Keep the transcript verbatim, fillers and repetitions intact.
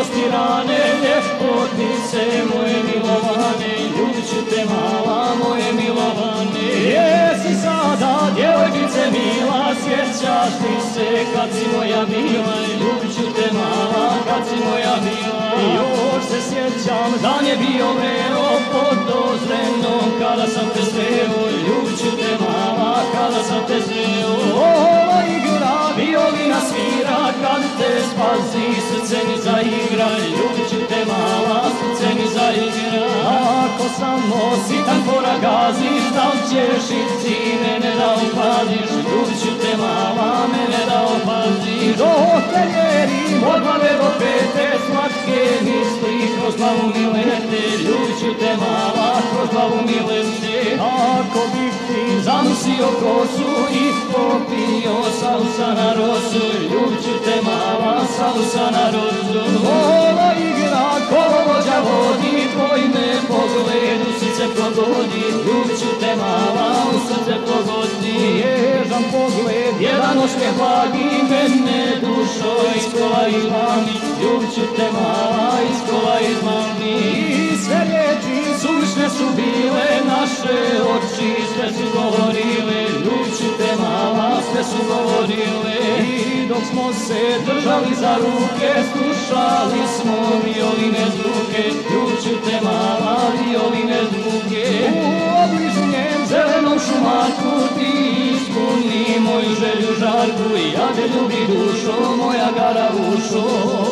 milosti rane, ljepotnice moje milovane, ljubit ću te mala moje milovane. Jesi sada djevojčice mila, sjećaš ti se kad si moja bila, ljubit ću te mala kad si moja bila. Još se sjećam, dan je bio vreo, podozreno kada sam te sreo, ljubit ću te mala kada sam te sreo. Ova igra, violina svira, kad te spazi, srce mi zaigra, ljubit ću te mala, srce mi zaigra. Ako samo sitan fora gaziš, da li ćeš i ti mene da opaziš, ljubit ću te mala, mene da opaziš. Dok te vjerim, od glave do pete, slatke misli kroz glavu mi lete, ljubit ću te mala, kroz glavu mi lete. Ako bih ti zanosio kosu i popio sausa na rosu, ljubit ću te mala, sausa na rosu. Ova igra kolovođa vodi, tvoj me pogled u srce pogodi, ljubit ću te mala, u srce pogodi. Ježan pogled, jedan osmijeh blagi, mene dušo iz kola izmami, ljubit ću te mala, iz kola izmami. I sve riječi suvišne su bile, naše oči sve su govorile, ljubit ću te mala, sve su govorile. I dok smo se držali za ruke, slušali smo violine zvuke, ljubit ću te mala, violine zvuke. U obližnjem zelenom šumarku ti ispuni moju želju žarku, ja te ljubi dušo, moja garavušo.